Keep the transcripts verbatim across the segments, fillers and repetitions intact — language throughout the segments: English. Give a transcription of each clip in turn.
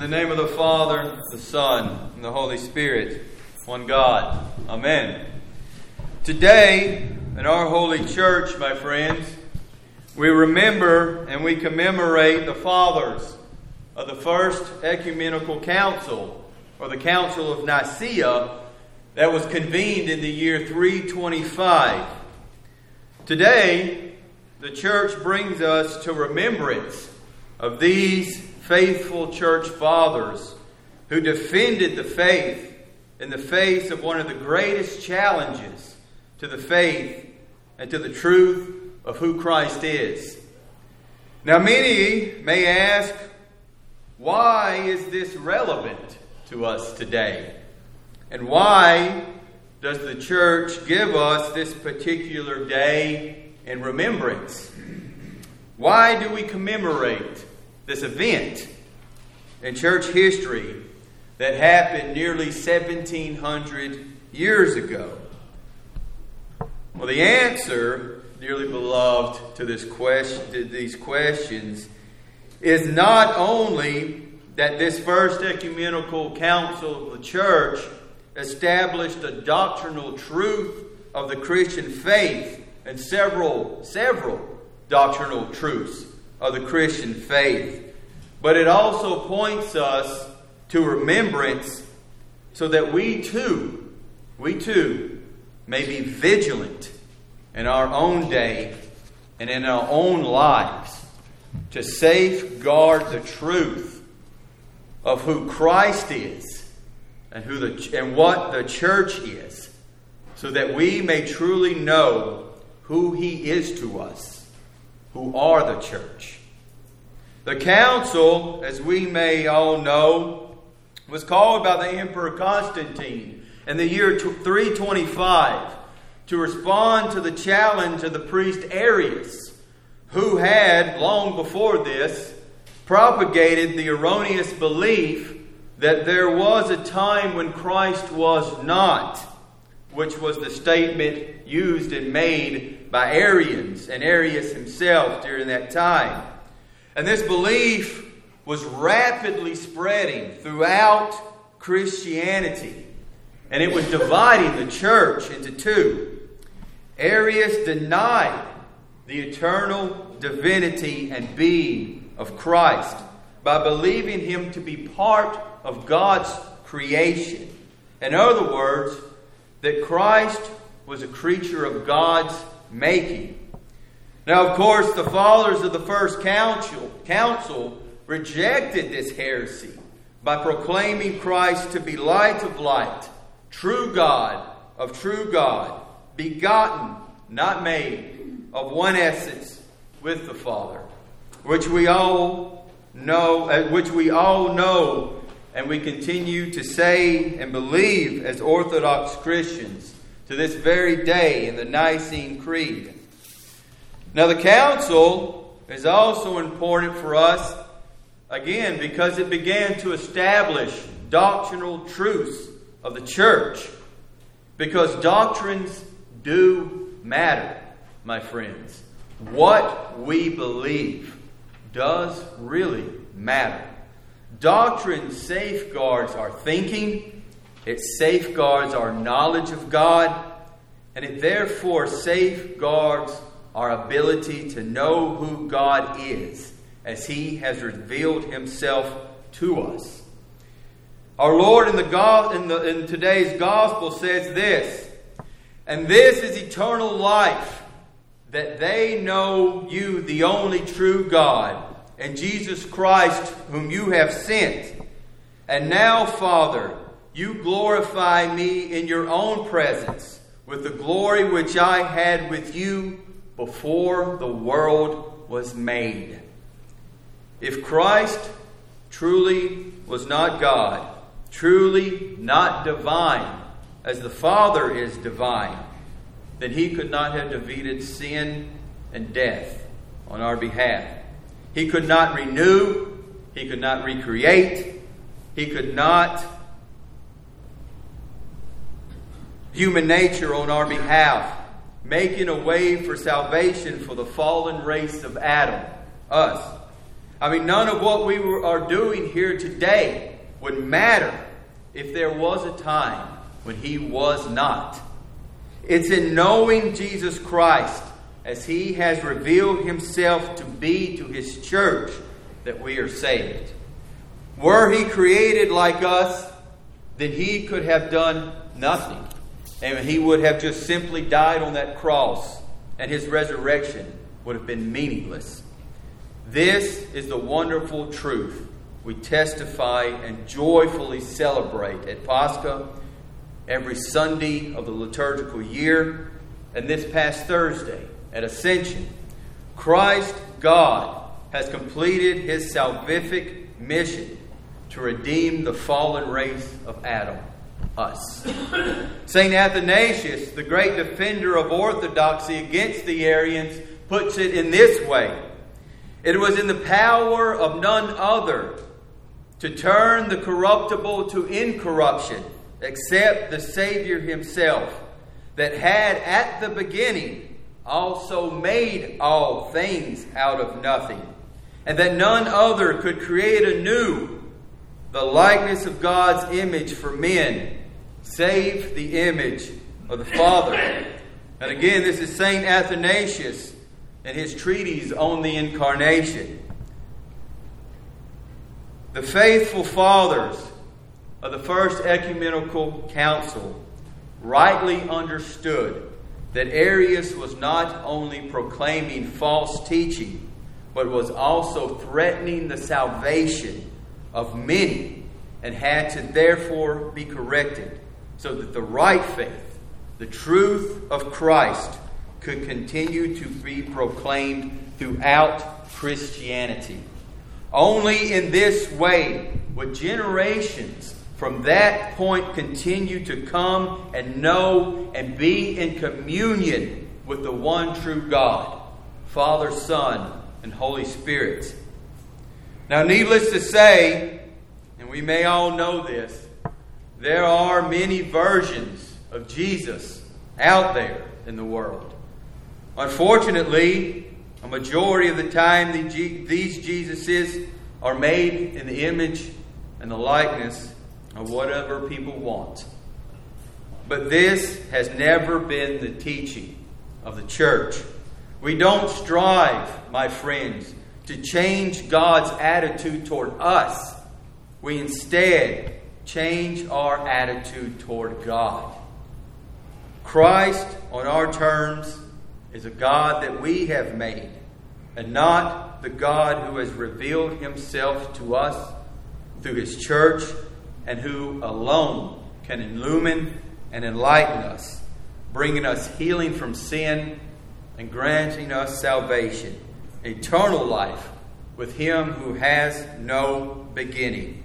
In the name of the Father, the Son, and the Holy Spirit, one God. Amen. Today, in our holy church, my friends, we remember and we commemorate the fathers of the First Ecumenical Council, or the Council of Nicaea, that was convened in the year three twenty-five. Today, the church brings us to remembrance of these faithful church fathers who defended the faith in the face of one of the greatest challenges to the faith and to the truth of who Christ is. Now, many may ask, why is this relevant to us today? And why does the church give us this particular day in remembrance? Why do we commemorate this event in church history that happened nearly seventeen hundred years ago? Well, the answer, dearly beloved, to this question, to these questions, is not only that this First Ecumenical Council of the Church established a doctrinal truth of the Christian faith and several, several doctrinal truths of the Christian faith, but it also points us to remembrance so that we too, we too may be vigilant in our own day and in our own lives to safeguard the truth of who Christ is and who the and what the church is, so that we may truly know who He is to us, who are the church. The council, as we may all know, was called by the Emperor Constantine in the year three twenty-five to respond to the challenge of the priest Arius, who had, long before this, propagated the erroneous belief that there was a time when Christ was not, which was the statement used and made by Arians and Arius himself during that time. And this belief was rapidly spreading throughout Christianity, and it was dividing the church into two. Arius denied the eternal divinity and being of Christ by believing Him to be part of God's creation. In other words, that Christ was a creature of God's making. Now, of course, the fathers of the First Council, council rejected this heresy by proclaiming Christ to be light of light, true God of true God, begotten, not made, of one essence with the Father, which we all know, uh, which we all know, and we continue to say and believe as Orthodox Christians to this very day in the Nicene Creed. Now, the council is also important for us, again, because it began to establish doctrinal truths of the church. Because doctrines do matter, my friends. What we believe does really matter. Doctrine safeguards our thinking, it safeguards our knowledge of God, and it therefore safeguards our ability to know who God is as He has revealed Himself to us. Our Lord in the go- in, the, in today's gospel says this, "And this is eternal life, that they know you, the only true God, and Jesus Christ, whom you have sent. And now, Father, you glorify me in your own presence with the glory which I had with you before the world was made." If Christ truly was not God, truly not divine, as the Father is divine, then He could not have defeated sin and death on our behalf. He could not renew, He could not recreate, He could not human nature on our behalf, making a way for salvation for the fallen race of Adam, us. I mean, none of what we are doing here today would matter if there was a time when He was not. It's in knowing Jesus Christ as He has revealed Himself to be to His church that we are saved. Were He created like us, then He could have done nothing. And He would have just simply died on that cross, and His resurrection would have been meaningless. This is the wonderful truth we testify and joyfully celebrate at Pascha, every Sunday of the liturgical year, and this past Thursday at Ascension. Christ, God, has completed His salvific mission to redeem the fallen race of Adam, us. Saint Athanasius, the great defender of orthodoxy against the Arians, puts it in this way: it was in the power of none other to turn the corruptible to incorruption, except the Savior Himself, that had at the beginning also made all things out of nothing, and that none other could create anew the likeness of God's image for men, save the image of the Father. And again, this is Saint Athanasius in his treatise on the Incarnation. The faithful fathers of the First Ecumenical Council rightly understood that Arius was not only proclaiming false teaching, but was also threatening the salvation of many, and had to therefore be corrected so that the right faith, the truth of Christ, could continue to be proclaimed throughout Christianity. Only in this way would generations from that point continue to come and know and be in communion with the one true God, Father, Son, and Holy Spirit. Now, needless to say, and we may all know this, there are many versions of Jesus out there in the world. Unfortunately, a majority of the time these Jesuses are made in the image and the likeness of whatever people want. But this has never been the teaching of the church. We don't strive, my friends, to change God's attitude toward us. We instead change our attitude toward God. Christ, on our terms, is a God that we have made, and not the God who has revealed Himself to us through His church, and who alone can illumine and enlighten us, bringing us healing from sin and granting us salvation, eternal life with Him who has no beginning.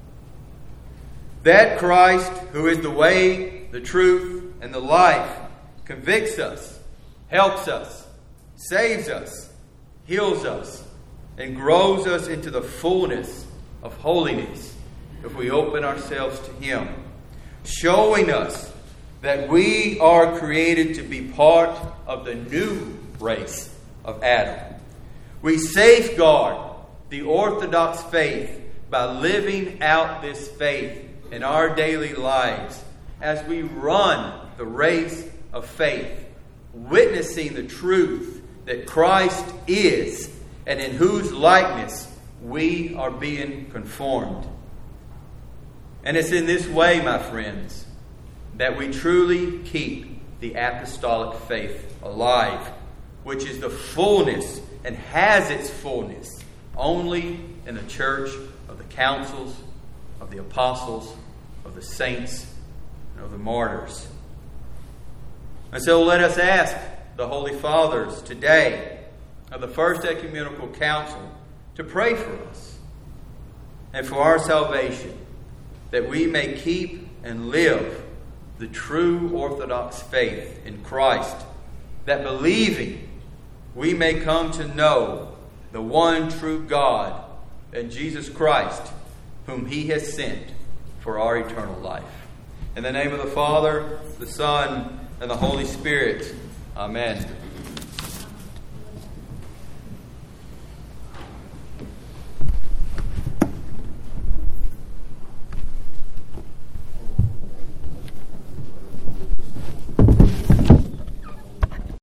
That Christ, who is the way, the truth, and the life, convicts us, helps us, saves us, heals us, and grows us into the fullness of holiness if we open ourselves to Him, showing us that we are created to be part of the new race of Adam. We safeguard the Orthodox faith by living out this faith in our daily lives as we run the race of faith, witnessing the truth that Christ is and in whose likeness we are being conformed. And it's in this way, my friends, that we truly keep the apostolic faith alive, which is the fullness and has its fullness only in the church of the councils, of the apostles, of the saints, and of the martyrs. And so let us ask the Holy Fathers today of the First Ecumenical Council to pray for us and for our salvation, that we may keep and live the true Orthodox faith in Christ, that believing we may come to know the one true God and Jesus Christ, whom He has sent for our eternal life. In the name of the Father, the Son, and the Holy Spirit. Amen.